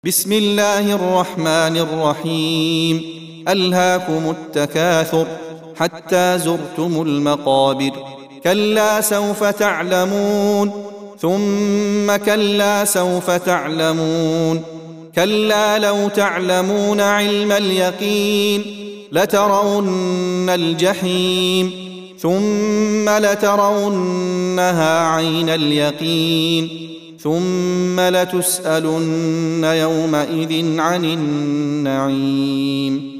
بسم الله الرحمن الرحيم. ألهاكم التكاثر حتى زرتم المقابر. كلا سوف تعلمون ثم كلا سوف تعلمون. كلا لو تعلمون علم اليقين لترون الجحيم ثم لترونها عين اليقين ثم لتسألن يومئذ عن النعيم.